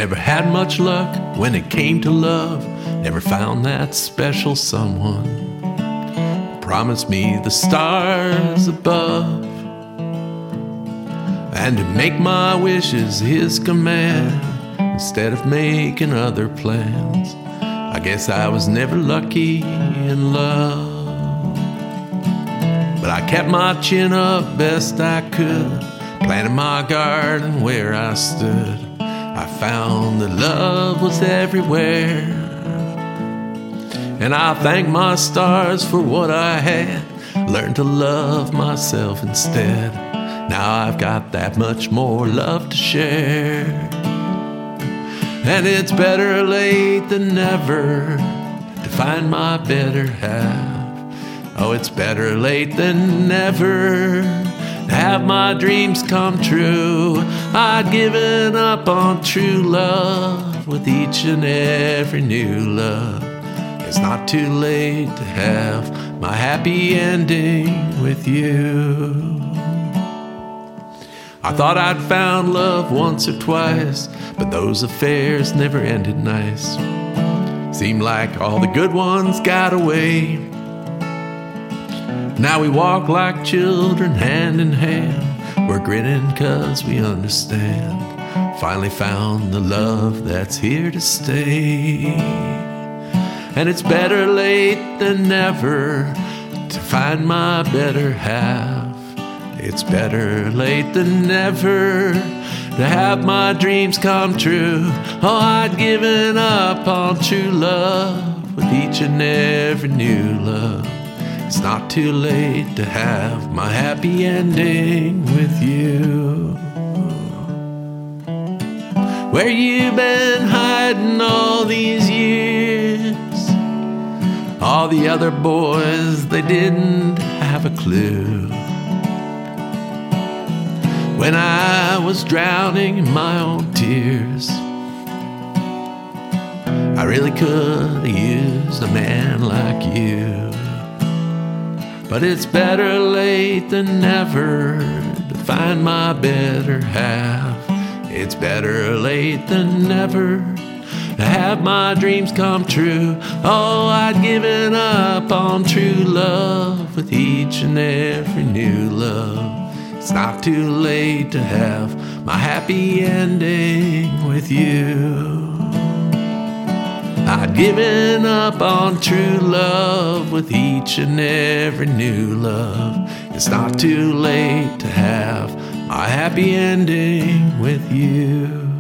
Never had much luck when it came to love. Never found that special someone. Promised me the stars above, and to make my wishes his command instead of making other plans. I guess I was never lucky in love, but I kept my chin up best I could, planted my garden where I stood. I found that love was everywhere, and I thank my stars for what I had. Learned to love myself instead. Now I've got that much more love to share. And it's better late than never to find my better half. Oh, it's better late than never to have my dreams come true. I'd given up on true love with each and every new love. It's not too late to have my happy ending with you. I thought I'd found love once or twice, but those affairs never ended nice. Seemed like all the good ones got away. Now we walk like children hand in hand. We're grinning 'cause we understand. Finally found the love that's here to stay. And it's better late than never to find my better half. It's better late than never to have my dreams come true. Oh, I'd given up on true love with each and every new love. It's not too late to have my happy ending with you. Where you been hiding all these years? All the other boys, they didn't have a clue. When I was drowning in my own tears, I really could have used a man like you. But it's better late than never to find my better half. It's better late than never to have my dreams come true. Oh, I'd given up on true love with each and every new love. It's not too late to have my happy ending with you. I'd given up on true love with each and every new love. It's not too late to have my happy ending with you.